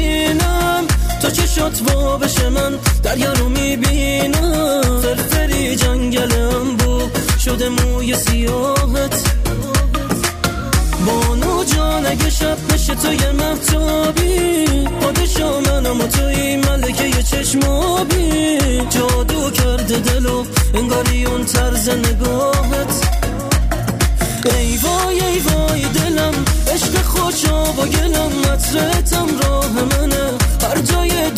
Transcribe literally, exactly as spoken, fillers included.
میبینم تا چشات وا بشه من دریا رو میبینم فرفری جنگلم بود شده موی سیاهت بانو جان اگه شب بشه تو یه مهتابی پادشا منم و توی ملکه یه چشمابی جادو کرده دلو انگاری اون طرز نگاهت ای وای ای وای دلم عشق خوشا با گلم مطرتم راه منه هر جای